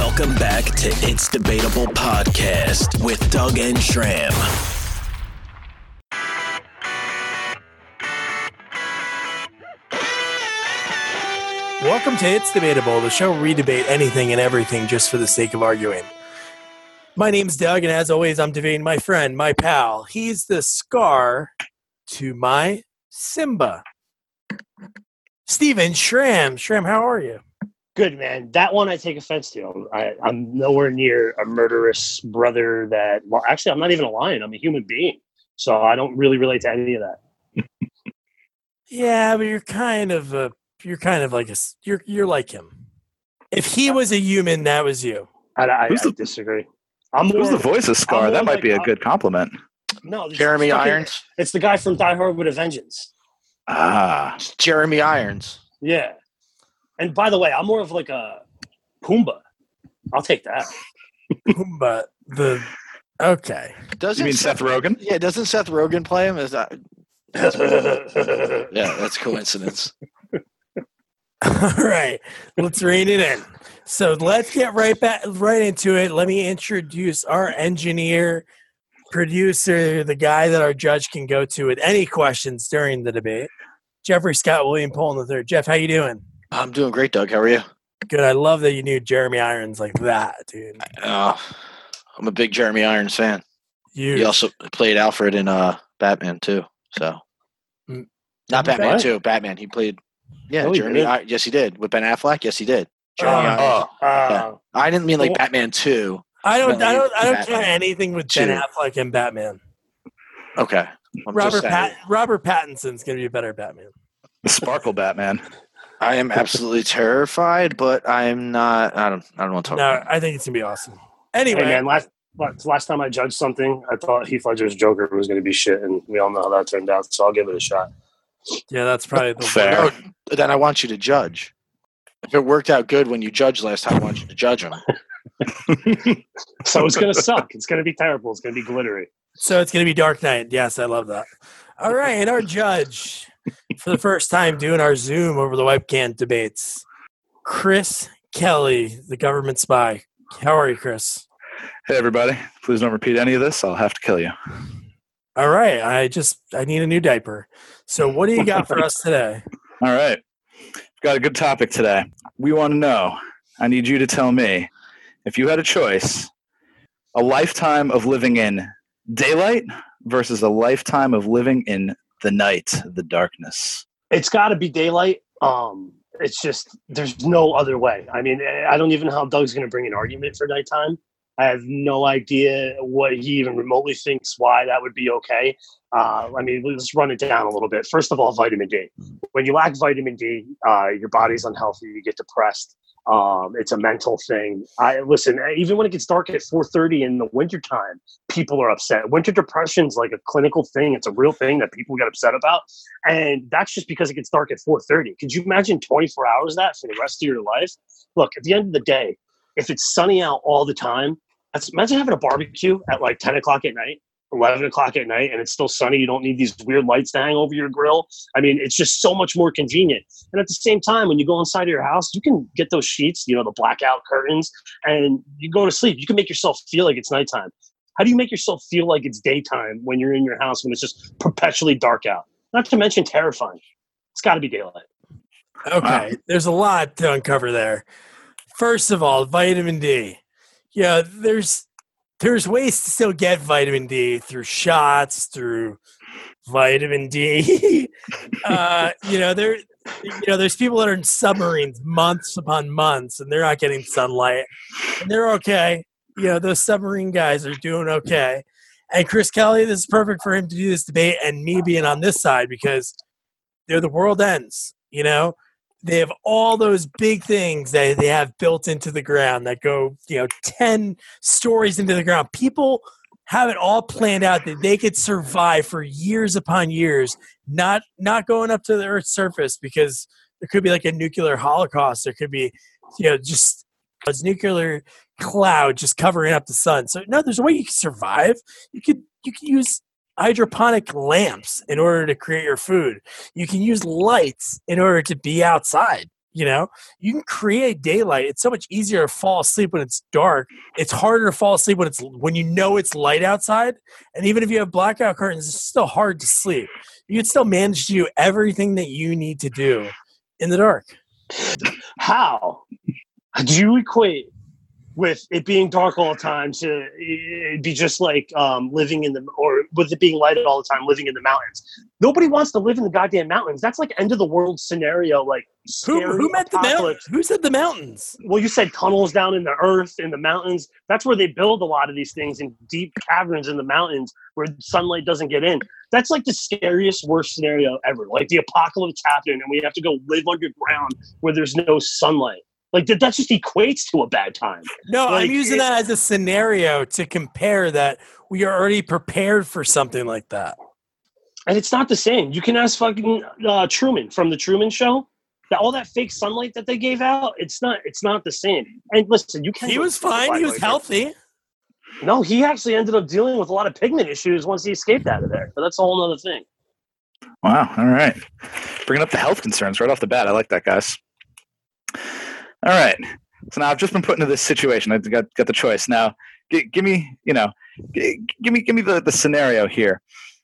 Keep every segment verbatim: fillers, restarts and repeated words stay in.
Welcome back to It's Debatable Podcast with Doug and Schramm. Welcome to It's Debatable, the show where we debate anything and everything just for the sake of arguing. My name's Doug, and as always, I'm debating my friend, my pal. He's the Scar to my Simba. Steven Schramm. Schramm, how are you? Good, man. That one I take offense to. I, I'm nowhere near a murderous brother that... Well, actually, I'm not even a lion. I'm a human being. So I don't really relate to any of that. Yeah, but you're kind of a... You're kind of like a... You're, you're like him. If he was a human, that was you. I, I, Who's I the, disagree. I'm more, who's the voice of Scar? That might like, be a uh, good compliment. No, this Jeremy is fucking- Irons. It's the guy from Die Hard with a Vengeance. Ah. It's Jeremy Irons. Yeah. And by the way, I'm more of like a Pumbaa. I'll take that. But the... Okay. Doesn't You mean Seth Rogen? Yeah, doesn't Seth Rogen play him? Is that? Yeah, that's coincidence. All right, let's rein it in. So let's get right back right into it. Let me introduce our engineer, producer, the guy that our judge can go to with any questions during the debate. Jeffrey Scott William Poland the third. Jeff, how you doing? I'm doing great, Doug. How are you? Good. I love that you knew Jeremy Irons like that, dude. Uh, I'm a big Jeremy Irons fan. You He also played Alfred in uh, Batman too. So Mm. not Batman What? two. Batman. He played. Yeah, Oh, he Jeremy. did? I, yes, he did with Ben Affleck. Yes, he did. Jeremy Oh. Irons. Uh, Yeah. I didn't mean like Well- Batman two. I don't. I don't. I don't Batman. count anything with Ben Two. Affleck and Batman. Okay. I'm Robert just saying. Pat, Robert Pattinson's gonna be a better Batman. The Sparkle Batman. I am absolutely terrified, but I'm not. I don't. I don't want to talk. No, about it. I think it's gonna be awesome. Anyway, Hey, man, last, last last time I judged something, I thought Heath Ledger's Joker was going to be shit, and we all know how that turned out, so I'll give it a shot. yeah, that's probably the Fair. No, then I want you to judge. If it worked out good when you judged last time, I want you to judge him. So it's going to suck. It's going to be terrible. It's going to be glittery. So it's going to be Dark Knight. Yes, I love that. All right, and our judge for the first time doing our Zoom over the webcam debates, Chris Kelly, the government spy. How are you, Chris? Hey, everybody. Please don't repeat any of this. I'll have to kill you. All right, I just I need a new diaper. So what do you got for us today? All right. We've got a good topic today. We want to know. I need you to tell me, if you had a choice, a lifetime of living in daylight versus a lifetime of living in the night, the darkness. It's got to be daylight. Um, it's just there's no other way. I mean, I don't even know how Doug's going to bring an argument for nighttime. I have no idea what he even remotely thinks why that would be okay. Uh, I mean, let's run it down a little bit. First of all, vitamin D. When you lack vitamin D, uh, your body's unhealthy. You get depressed. Um, it's a mental thing. I listen. Even when it gets dark at four thirty in the wintertime, people are upset. Winter depression is like a clinical thing. It's a real thing that people get upset about, and that's just because it gets dark at four thirty. Could you imagine twenty-four hours of that for the rest of your life? Look, at the end of the day, if it's sunny out all the time, that's, imagine having a barbecue at like ten o'clock at night, eleven o'clock at night, and it's still sunny. You don't need these weird lights to hang over your grill. I mean, it's just so much more convenient. And at the same time, when you go inside of your house, you can get those sheets, you know, the blackout curtains, and you go to sleep. You can make yourself feel like it's nighttime. How do you make yourself feel like it's daytime when you're in your house when it's just perpetually dark out? Not to mention terrifying. It's got to be daylight. Okay, there's a lot to uncover there. First of all, vitamin D. Yeah, there's there's ways to still get vitamin D through shots, through vitamin D. uh, you know, there you know, there's people that are in submarines months upon months and they're not getting sunlight. And they're okay. You know, those submarine guys are doing okay. And Chris Kelly, this is perfect for him to do this debate and me being on this side because they're the world ends, you know? They have all those big things that they have built into the ground that go, you know, ten stories into the ground. People have it all planned out that they could survive for years upon years, not not going up to the Earth's surface because there could be like a nuclear holocaust. There could be, you know, just a nuclear cloud just covering up the sun. So no, there's a way you can survive. You could you can use hydroponic lamps in order to create your food. You can use lights in order to be outside. You know, you can create daylight. It's so much easier to fall asleep when it's dark. It's harder to fall asleep when it's when you know it's light outside. And even if you have blackout curtains, it's still hard to sleep. You can still manage to do everything that you need to do in the dark. How do you equate with it being dark all the time to it'd be just like um, living in the, or with it being light all the time, living in the mountains? Nobody wants to live in the goddamn mountains. That's like end of the world scenario. Like Who, who meant the mountains? Who said the mountains? Well, you said tunnels down in the earth, in the mountains. That's where they build a lot of these things, in deep caverns in the mountains where sunlight doesn't get in. That's like the scariest, worst scenario ever. Like the apocalypse happened and we have to go live underground where there's no sunlight. Like that, that just equates to a bad time. No, like, I'm using it, that as a scenario to compare that we are already prepared for something like that. And it's not the same. You can ask fucking uh, Truman from the Truman Show. That all that fake sunlight that they gave out, it's not. It's not the same. And listen, you can't. He was fine. He was healthy. No, he actually ended up dealing with a lot of pigment issues once he escaped out of there. But that's a whole other thing. Wow. All right. Bringing up the health concerns right off the bat. I like that, guys. All right. So now I've just been put into this situation. I've got, got the choice. Now, g- give me, you know, g- give me, give me the, the scenario here.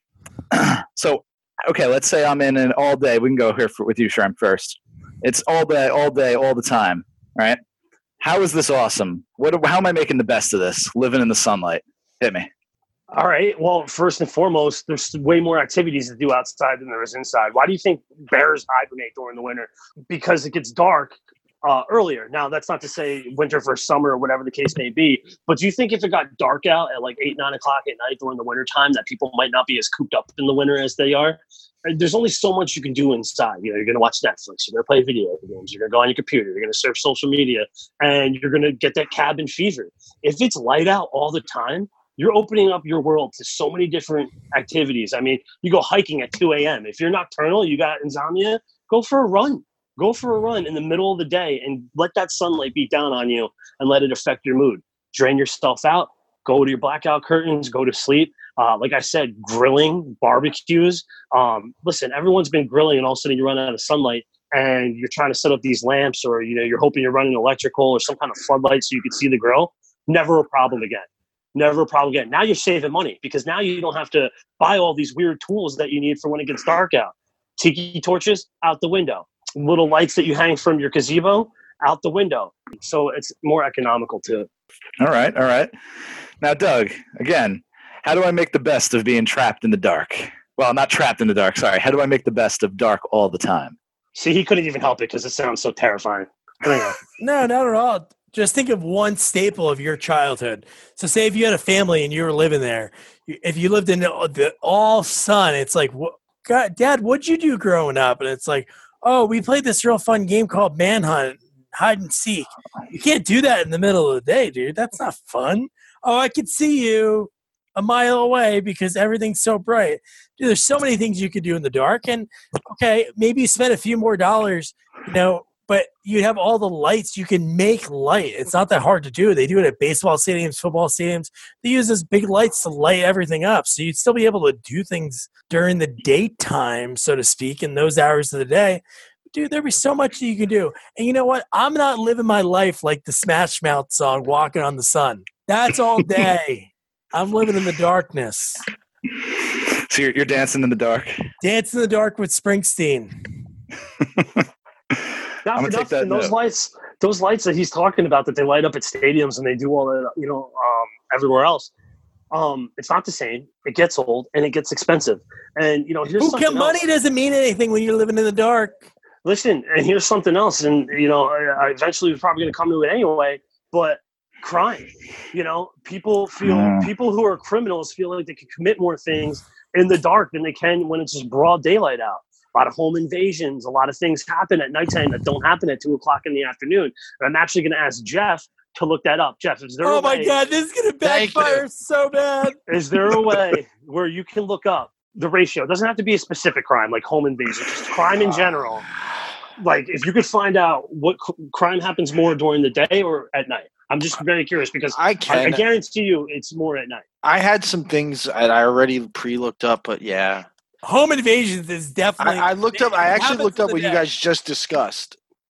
So, okay, let's say I'm in an all day. We can go here for, with you, Sherm, first. It's all day, all day, all the time, right? How is this awesome? What? How am I making the best of this? Living in the sunlight. Hit me. All right. Well, first and foremost, there's way more activities to do outside than there is inside. Why do you think bears hibernate during the winter? Because it gets dark uh, earlier. Now, that's not to say winter versus summer or whatever the case may be. But do you think if it got dark out at like eight, nine o'clock at night during the winter time, that people might not be as cooped up in the winter as they are? There's only so much you can do inside. You know, you're going to watch Netflix, you're going to play video games, you're going to go on your computer, you're going to surf social media, and you're going to get that cabin fever. If it's light out all the time, you're opening up your world to so many different activities. I mean, you go hiking at two a.m. If you're nocturnal, you got insomnia, go for a run. Go for a run in the middle of the day and let that sunlight beat down on you and let it affect your mood. Drain yourself out. Go to your blackout curtains. Go to sleep. Uh, like I said, grilling, barbecues. Um, listen, everyone's been grilling and all of a sudden you run out of sunlight and you're trying to set up these lamps, or you know, you're hoping you're running electrical or some kind of floodlight so you can see the grill. Never a problem again. Never a problem again. Now you're saving money because now you don't have to buy all these weird tools that you need for when it gets dark out. Tiki torches, out the window. Little lights that you hang from your gazebo, out the window. So it's more economical too. All right. All right. Now, Doug, again, how do I make the best of being trapped in the dark? Well, not trapped in the dark. Sorry. How do I make the best of dark all the time? See, he couldn't even help it because it sounds so terrifying. Anyway. No, not at all. Just think of one staple of your childhood. So say if you had a family and you were living there, if you lived in the all sun, it's like, God, Dad, what'd you do growing up? And it's like, oh, we played this real fun game called Manhunt, hide and seek. You can't do that in the middle of the day, dude. That's not fun. Oh, I could see you a mile away because everything's so bright. Dude, there's so many things you could do in the dark. And, okay, maybe you spend a few more dollars, you know, but you have all the lights. You can make light. It's not that hard to do. They do it at baseball stadiums, football stadiums. They use those big lights to light everything up. So you'd still be able to do things during the daytime, so to speak, in those hours of the day. Dude, there'd be so much that you can do. And you know what? I'm not living my life like the Smash Mouth song, Walking on the Sun. That's all day. I'm living in the darkness. So you're, you're dancing in the dark? Dancing in the dark with Springsteen. Not for nothing, those lights, those lights that he's talking about that they light up at stadiums and they do all that, you know, um, everywhere else. Um, it's not the same. It gets old and it gets expensive. And you know, here's Who something can, money else. doesn't mean anything when you're living in the dark. Listen, and here's something else. And you know, I, I eventually we're probably going to come to it anyway. But crime, you know, people feel Mm. people who are criminals feel like they can commit more things in the dark than they can when it's just broad daylight out. A lot of home invasions, a lot of things happen at nighttime that don't happen at two o'clock in the afternoon. And I'm actually going to ask Jeff to look that up. Jeff, is there Oh a my way, God, this is going to backfire so bad. is there a way where you can look up the ratio? It doesn't have to be a specific crime like home invasion, just crime in general. Like if you could find out what c- crime happens more during the day or at night. I'm just very curious because I I, can. I guarantee you it's more at night. I had some things that I already pre-looked up, but yeah. Home invasions is definitely. I, I looked up. I it actually happens looked in up the what you day. guys just discussed.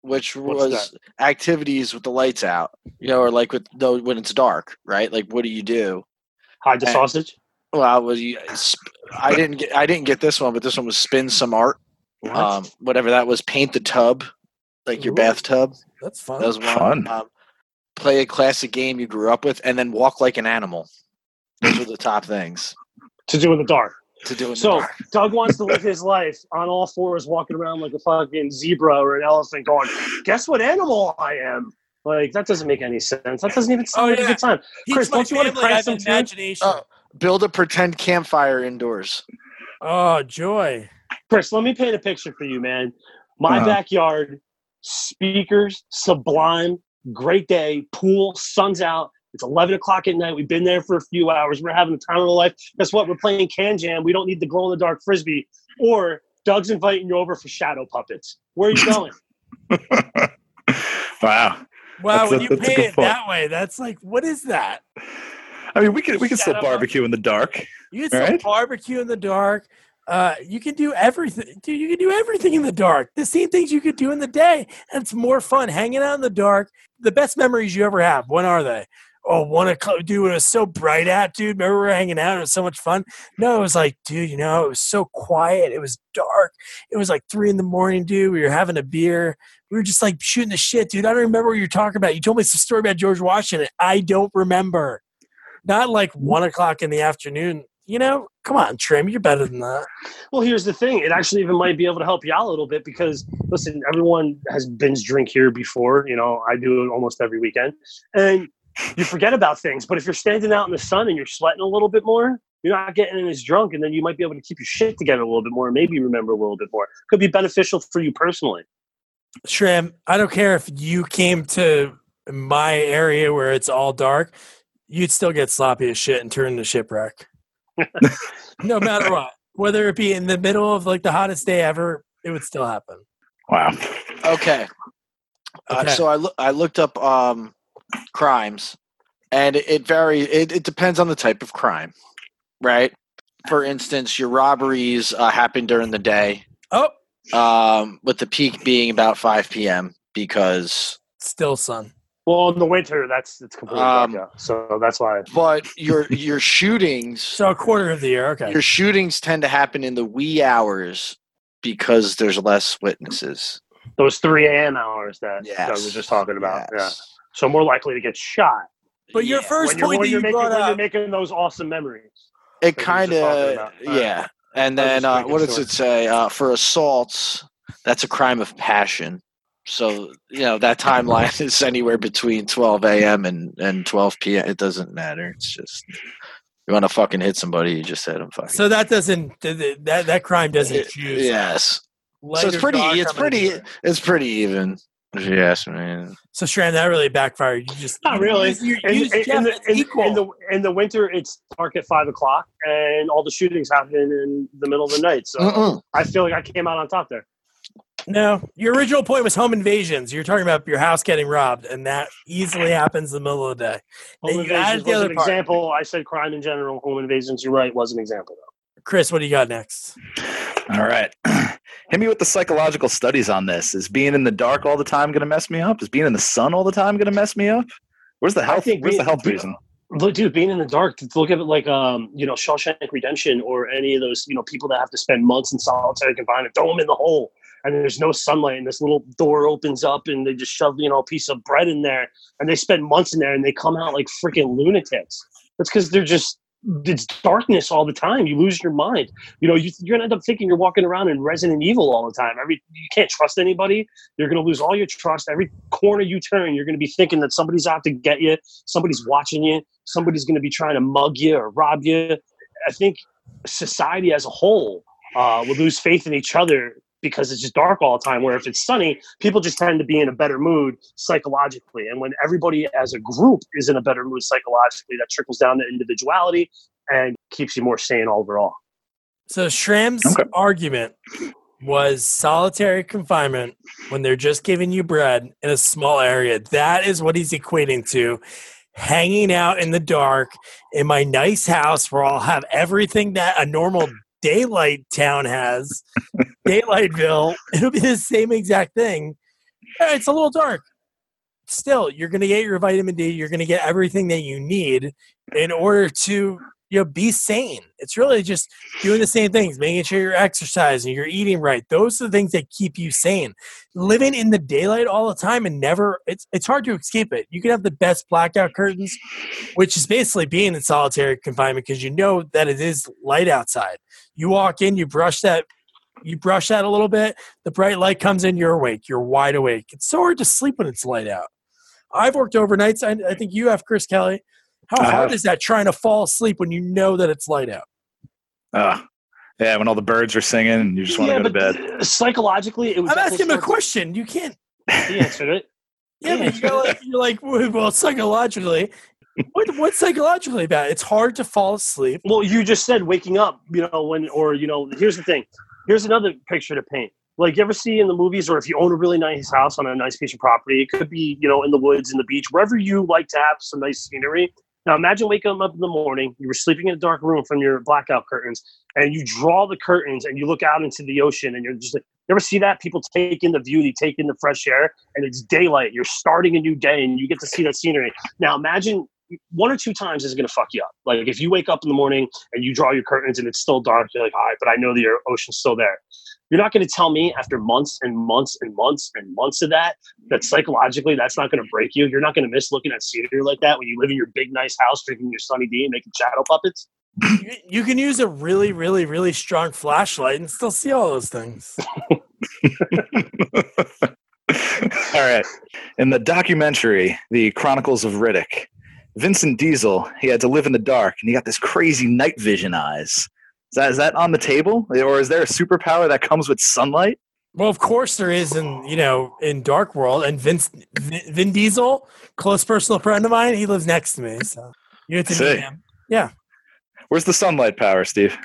which What's was activities with the lights out, you know, or like with no when it's dark, right? Like, what do you do? Hide the And- sausage. Well, was you, I didn't get I didn't get this one, but this one was spin some art. What? Um, whatever that was, paint the tub, like your Ooh. bathtub. That's fun. That was one. Fun. Um, play a classic game you grew up with, and then walk like an animal. Those were the top things To do in the dark. to do in the So dark. Doug wants to live his life on all fours, walking around like a fucking zebra or an elephant, going, "Guess what animal I am?" Like that doesn't make any sense. That doesn't even sound Oh, like yeah. a good time. Teach Chris, my don't you want to family I crack have some too? imagination. Oh, build a pretend campfire indoors. Oh, joy. Chris, let me paint a picture for you, man. My Uh-huh. backyard, speakers, sublime, great day, pool, sun's out. It's eleven o'clock at night. We've been there for a few hours. We're having the time of our life. Guess what? We're playing Can Jam. We don't need the glow-in-the-dark Frisbee. Or Doug's inviting you over for shadow puppets. Where are you going? Wow. Wow, That's when a- you that's a paint good it point. that way, that's like, what is that? I mean, we could we could still Shadow barbecue in the dark. You can still Right? barbecue in the dark. Uh, you can do everything. Dude, you can do everything in the dark. The same things you could do in the day. And it's more fun hanging out in the dark. The best memories you ever have, when are they? Oh, one o'clock, dude, it was so bright out, dude. Remember we were hanging out? It was so much fun. No, it was like, dude, you know, it was so quiet. It was dark. It was like three in the morning, dude. We were having a beer. We were just like shooting the shit, dude. I don't remember what you're talking about. You told me some story about George Washington. I don't remember. Not like one o'clock in the afternoon. You know, come on, Trim, you're better than that. Well, here's the thing. It actually even might be able to help you out a little bit because, listen, everyone has binge drink here before. You know, I do it almost every weekend. And you forget about things. But if you're standing out in the sun and you're sweating a little bit more, you're not getting as drunk. And then you might be able to keep your shit together a little bit more and maybe remember a little bit more. Could be beneficial for you personally. Shrim, I don't care if you came to my area where it's all dark, you'd still get sloppy as shit and turn into shipwreck. No matter what. Whether it be in the middle of like the hottest day ever, it would still happen. Wow. Okay. Uh, Okay. so I loo- I looked up um, crimes, and it, it varies. It, it depends on the type of crime, right? For instance, your robberies uh, happen during the day, Oh, um, with the peak being about five p.m. because, still sun. Well, in the winter, that's it's completely Um, dark out. So that's why. but your your shootings, So a quarter of the year. Okay. your shootings tend to happen in the wee hours because there's less witnesses. Those three a.m. hours that Yes. Doug was just talking about. Yeah. Yes. So more likely to get shot. But your Yeah. first when you're, point when that you're you making, brought when you're up, making those awesome memories. It That we were kind just talking of, about. All right. yeah. And I was then, just uh, making what does sure. it say? Uh, for assaults, that's a crime of passion. So, you know, that timeline is anywhere between twelve a.m. and, and twelve p.m. It doesn't matter. It's just, you want to fucking hit somebody, you just hit them fucking. so that doesn't th- th- that that crime doesn't choose. Yes. light So it's or pretty, dark, it's I'm gonna pretty, do it. it's pretty even, if you ask me. So Shram, that really backfired. You just Not you really. use- you In, use in- Jeff in the, as in, equal. in the in the winter, it's dark at five o'clock, and all the shootings happen in the middle of the night. So Mm-mm. I feel like I came out on top there. No, your original point was home invasions. You're talking about your house getting robbed, and that easily happens in the middle of the day. Home And you added invasions the was other an part. example. I said crime in general. Home invasions. You're right. Was an example though. Chris, what do you got next? All right. Hit me with the psychological studies on this. Is being in the dark all the time going to mess me up? Is being in the sun all the time going to mess me up? Where's the I health? think Where's being- the health being- reason? Look, dude, being in the dark. Look at it like um, you know, Shawshank Redemption, or any of those, you know, people that have to spend months in solitary confinement. Throw them in the hole, and there's no sunlight, and this little door opens up, and they just shove, you know, a piece of bread in there, and they spend months in there, and they come out like freaking lunatics. That's because they're just it's darkness all the time. You lose your mind. You know, you, you're gonna end up thinking you're walking around in Resident Evil all the time. Every you can't trust anybody. You're gonna lose all your trust. Every corner you turn, you're gonna be thinking that somebody's out to get you. Somebody's watching you. Somebody's gonna be trying to mug you or rob you. I think society as a whole uh, will lose faith in each other because it's just dark all the time. Where if it's sunny, people just tend to be in a better mood psychologically. And when everybody as a group is in a better mood psychologically, that trickles down to individuality and keeps you more sane overall. So Shram's Okay. argument was solitary confinement when they're just giving you bread in a small area. That is what he's equating to hanging out in the dark in my nice house where I'll have everything that a normal daylight town has. Daylightville. It'll be the same exact thing. Yeah, it's a little dark. Still, you're going to get your vitamin D. You're going to get everything that you need in order to, you know, be sane. It's really just doing the same things, making sure you're exercising, you're eating right. Those are the things that keep you sane. Living in the daylight all the time and never, it's it's hard to escape it. You can have the best blackout curtains, which is basically being in solitary confinement because you know that it is light outside. You walk in, you brush that, you brush that a little bit, the bright light comes in, you're awake, you're wide awake. It's so hard to sleep when it's light out. I've worked overnights. I, I think you have, Chris Kelly. How I hard have. is that trying to fall asleep when you know that it's light out? Uh, yeah, when all the birds are singing and you just want to Yeah, go to but bed. uh, psychologically, it was. I'm definitely asking him a starts- question. You can't. He answered it. Yeah, but you're like, you're like, well, psychologically. What, what's psychologically about it? It's hard to fall asleep. Well, you just said waking up, you know, when, or, you know, here's the thing. Here's another picture to paint. Like, you ever see in the movies, or if you own a really nice house on a nice piece of property, it could be, you know, in the woods, in the beach, wherever you like to have some nice scenery. Now, imagine waking up in the morning, you were sleeping in a dark room from your blackout curtains, and you draw the curtains and you look out into the ocean, and you're just like, you ever see that? People take in the view, they take in the fresh air, and it's daylight. You're starting a new day, and you get to see that scenery. Now, imagine one or two times is going to fuck you up. Like, if you wake up in the morning and you draw your curtains and it's still dark, you're like, all right, but I know the ocean's still there. You're not going to tell me after months and months and months and months of that, that psychologically that's not going to break you. You're not going to miss looking at scenery like that when you live in your big, nice house, drinking your Sunny D and making shadow puppets. You, you can use a really, really, really strong flashlight and still see all those things. All right. In the documentary, The Chronicles of Riddick, Vincent Diesel, he had to live in the dark, and he got this crazy night vision eyes. Is that, is that on the table? Or is there a superpower that comes with sunlight? Well, of course there is in, you know, in Dark World. And Vince, Vin, Vin Diesel, close personal friend of mine, he lives next to me. So you have to See. meet him. Yeah. Where's the sunlight power, Steve?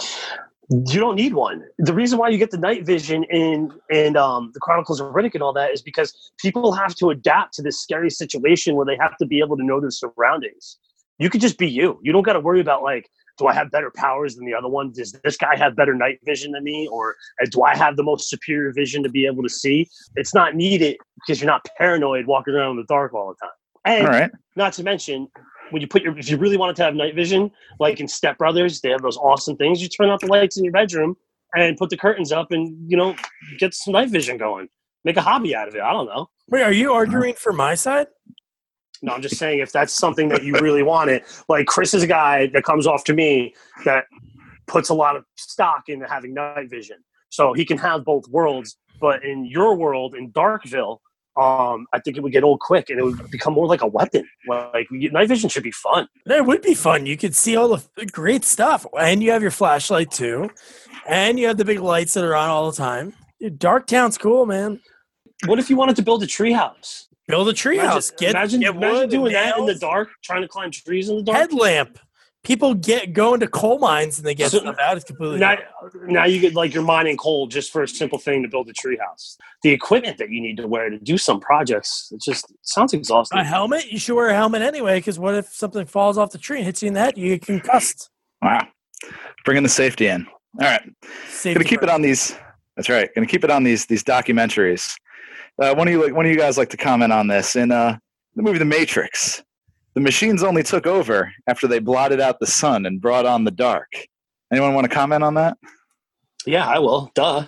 You don't need one. The reason why you get the night vision in in um, the Chronicles of Riddick and all that is because people have to adapt to this scary situation where they have to be able to know their surroundings. You could just be you. You don't got to worry about, like, do I have better powers than the other one? Does this guy have better night vision than me? Or uh, do I have the most superior vision to be able to see? It's not needed because you're not paranoid walking around in the dark all the time. And All right. not to mention, when you put your, if you really wanted to have night vision, like in Step Brothers, they have those awesome things. You turn out the lights in your bedroom and put the curtains up and, you know, get some night vision going. Make a hobby out of it. I don't know. Wait, are you arguing for my side? No, I'm just saying if that's something that you really wanted. Like, Chris is a guy that comes off to me that puts a lot of stock into having night vision. So he can have both worlds. But in your world, in Darkville, um, I think it would get old quick and it would become more like a weapon. Like, night vision should be fun. It would be fun. You could see all the great stuff. And you have your flashlight, too. And you have the big lights that are on all the time. Dude, Darktown's cool, man. What if you wanted to build a treehouse? Build a treehouse. Imagine, Get, imagine, get imagine wood doing and that in the nails. dark, trying to climb trees in the dark. Headlamp. People get go into coal mines and they get So- stuff out. It's completely Now, dark. now you get, like, you're mining coal just for a simple thing to build a treehouse. The equipment that you need to wear to do some projects, it just it sounds exhausting. A helmet? You should wear a helmet anyway, because what if something falls off the tree and hits you in the head? You get concussed. Wow. Bringing the safety in. All right. Safety Gonna keep it first. on these. That's right. Gonna keep it on these these documentaries. Uh, one of you, like, one of you guys, like to comment on this in uh, the movie The Matrix. The machines only took over after they blotted out the sun and brought on the dark. Anyone want to comment on that? Yeah, I will. Duh.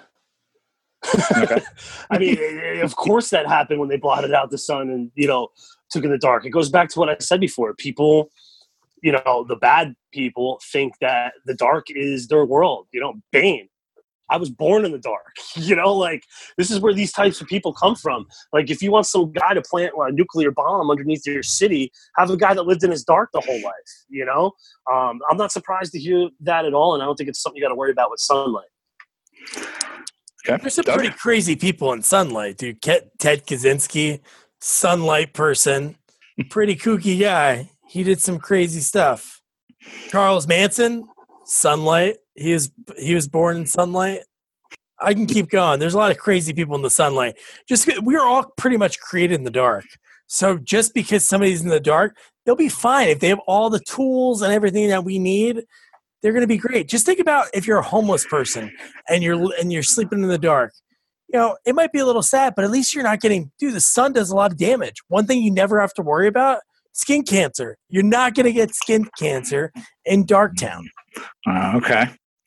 Okay. I mean, of course that happened when they blotted out the sun and, you know, took in the dark. It goes back to what I said before. People, you know, the bad people think that the dark is their world. You know, Bane. I was born in the dark. You know, like, this is where these types of people come from. Like, if you want some guy to plant a nuclear bomb underneath your city, have a guy that lived in his dark the whole life, you know? Um, I'm not surprised to hear that at all, and I don't think it's something you got to worry about with sunlight. Okay. There's some Doug? pretty crazy people in Sunlight, dude. Ke- Ted Kaczynski, Sunlight person, pretty kooky guy. He did some crazy stuff. Charles Manson, Sunlight. He was he was born in Sunlight. I can keep going. There's a lot of crazy people in the sunlight. Just we're all pretty much created in the dark. So just because somebody's in the dark, they'll be fine if they have all the tools and everything that we need. They're going to be great. Just think about if you're a homeless person and you're and you're sleeping in the dark. you know, it might be a little sad, but at least you're not getting, dude, the sun does a lot of damage. One thing you never have to worry about, skin cancer. You're not going to get skin cancer in Darktown. Uh, okay.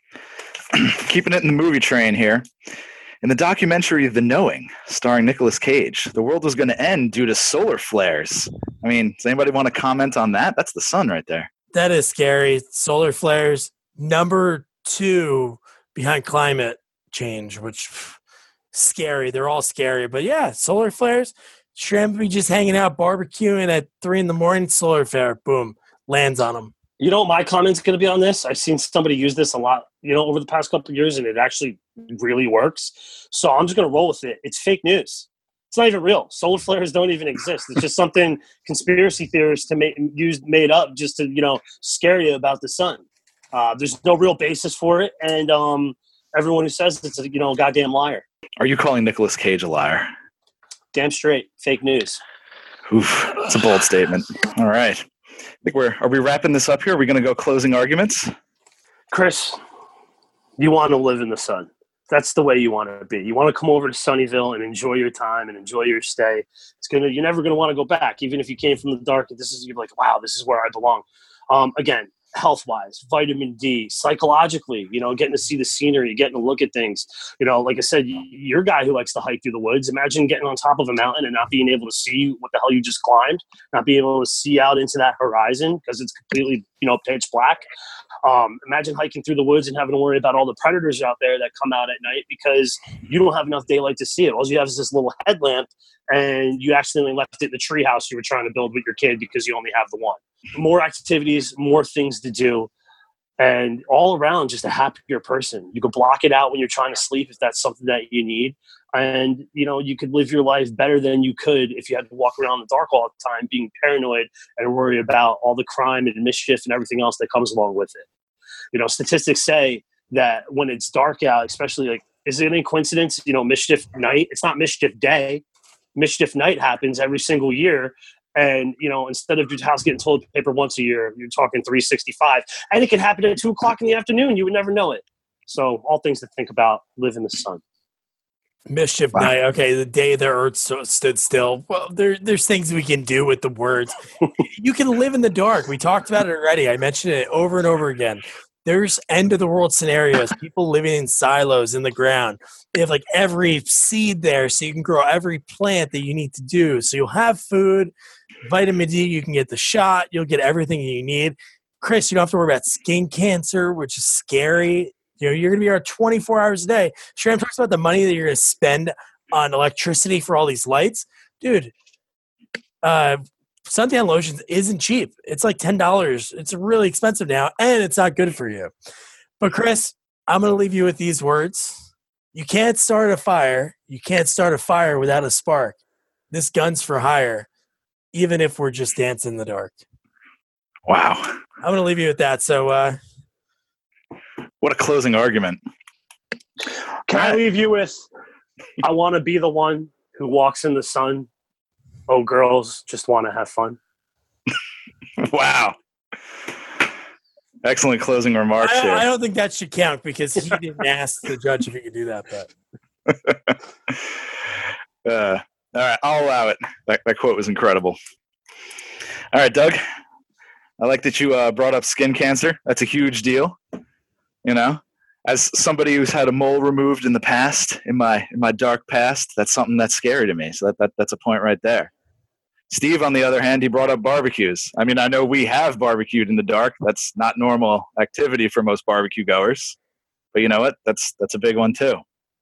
Keeping it in the movie train here. In the documentary The Knowing, starring Nicolas Cage, the world was going to end due to solar flares. I mean, does anybody want to comment on that? That's the sun right there. That is scary. Solar flares, number two behind climate change, which pff, scary. They're all scary. But yeah, solar flares. Shrimp be just hanging out, barbecuing at three in the morning. Solar flare, boom, lands on them. You know, my comment's going to be on this. I've seen somebody use this a lot, you know, over the past couple of years, and it actually really works. So I'm just going to roll with it. It's fake news. It's not even real. Solar flares don't even exist. It's just something conspiracy theorists to make use made up just to, you know, scare you about the sun. Uh, there's no real basis for it, and um, everyone who says it's a, you know, goddamn liar. Are you calling Nicolas Cage a liar? Damn straight, fake news. Oof, that's a bold statement. All right. I think we're, are we wrapping this up here? Are we going to go closing arguments? Chris, you want to live in the sun. That's the way you want to be. You want to come over to Sunnyvale and enjoy your time and enjoy your stay. It's gonna. You're never going to want to go back, even if you came from the dark. This is, you're like, wow, this is where I belong. Um, again, health-wise, vitamin D, psychologically, you know, getting to see the scenery, getting to look at things. You know, like I said, you're a guy who likes to hike through the woods. Imagine getting on top of a mountain and not being able to see what the hell you just climbed, not being able to see out into that horizon because it's completely, you know, pitch black. Um, imagine hiking through the woods and having to worry about all the predators out there that come out at night because you don't have enough daylight to see it. All you have is this little headlamp, and you accidentally left it in the treehouse you were trying to build with your kid because you only have the one. More activities, more things to do, and all around just a happier person. You could block it out when you're trying to sleep if that's something that you need. And, you know, you could live your life better than you could if you had to walk around in the dark all the time, being paranoid and worry about all the crime and mischief and everything else that comes along with it. You know, statistics say that when it's dark out, especially like, is it any coincidence, you know, mischief night? It's not mischief day. Mischief night happens every single year. And, you know, instead of your house getting toilet paper once a year, you're talking three sixty-five. And it can happen at two o'clock in the afternoon. You would never know it. So all things to think about. Live in the sun. Mischief wow. night. Okay, the day the earth so, stood still. Well, there, there's things we can do with the words. You can live in the dark. We talked about it already. I mentioned it over and over again. There's end of the world scenarios. People living in silos in the ground. They have like every seed there, so you can grow every plant that you need to do. So you'll have food, vitamin D. You can get the shot. You'll get everything you need. Chris, you don't have to worry about skin cancer, which is scary. You know, you're going to be out twenty-four hours a day. Shram talks about the money that you're going to spend on electricity for all these lights. Dude, uh, suntan lotion isn't cheap. It's like ten dollars. It's really expensive now, and it's not good for you. But, Chris, I'm going to leave you with these words. You can't start a fire. You can't start a fire without a spark. This gun's for hire, even if we're just dancing in the dark. Wow. I'm going to leave you with that. So, uh, what a closing argument. Can I leave you with, I want to be the one who walks in the sun. Oh, girls just want to have fun. Wow. Excellent closing remarks I, here. I don't think that should count because he didn't ask the judge if he could do that. But uh, all right, I'll allow it. That, that quote was incredible. All right, Doug. I like that you uh, brought up skin cancer. That's a huge deal. You know, as somebody who's had a mole removed in the past, in my in my dark past, that's something that's scary to me. So that, that that's a point right there. Steve, on the other hand, he brought up barbecues. I mean, I know we have barbecued in the dark. That's not normal activity for most barbecue goers. But you know what? That's that's a big one too.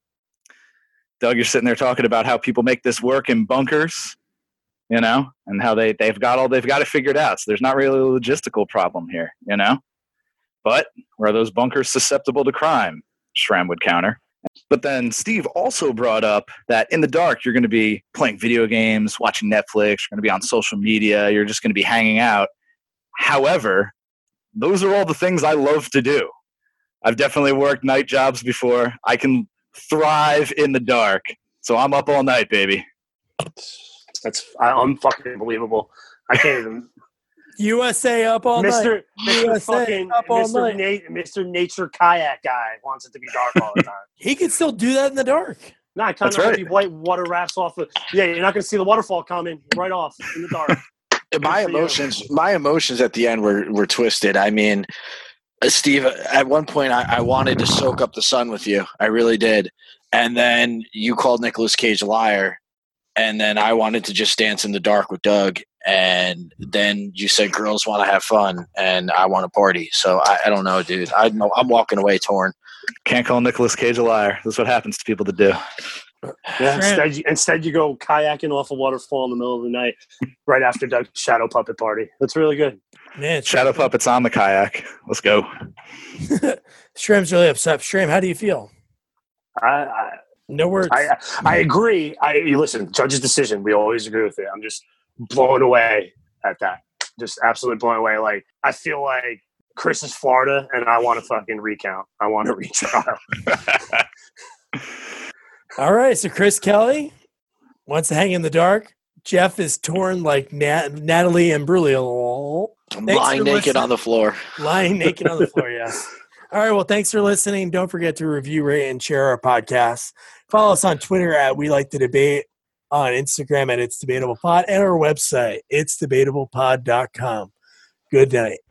Doug, you're sitting there talking about how people make this work in bunkers, you know, and how they, they've got all they've got it figured out. So there's not really a logistical problem here, you know. But were those bunkers susceptible to crime? Shram would counter. But then Steve also brought up that in the dark, you're going to be playing video games, watching Netflix, you're going to be on social media, you're just going to be hanging out. However, those are all the things I love to do. I've definitely worked night jobs before. I can thrive in the dark. So I'm up all night, baby. That's unfucking unbelievable. I can't even... U S A up all Mister night. Mister U S A fucking up all Mister night. Na- Mister Nature Kayak guy wants it to be dark all the time. He can still do that in the dark. No, I kind That's of right. heavy white water rafts off of. Yeah, you're not going to see the waterfall coming right off in the dark. My for you. emotions, my emotions at the end were were twisted. I mean, uh, Steve, at one point I, I wanted to soak up the sun with you. I really did. And then you called Nicolas Cage a liar. And then I wanted to just dance in the dark with Doug. And then you said girls want to have fun and I want to party. So I, I don't know, dude. I know I'm walking away torn. Can't call Nicolas Cage a liar. That's what happens to people that do. Yeah, instead, you, instead you go kayaking off a waterfall in the middle of the night right after Doug's shadow puppet party. That's really good. Man, Shadow puppets on the kayak. Let's go. Shrim's really upset. Shrim, how do you feel? I, I, No words. I, I agree. I you listen, judge's decision. We always agree with it. I'm just blown away at that. Just absolutely blown away. Like I feel like Chris is Florida, and I want to fucking recount. I want to retrial. All right, so Chris Kelly wants to hang in the dark. Jeff is torn like Nat- Natalie Imbruglia. I'm Thanks lying for naked listening. on the floor. Lying naked on the floor, yes. All right, well, thanks for listening. Don't forget to review, rate, and share our podcast. Follow us on Twitter at We Like to Debate, on Instagram at It's Debatable Pod, and our website, its debatable pod dot com. Good night.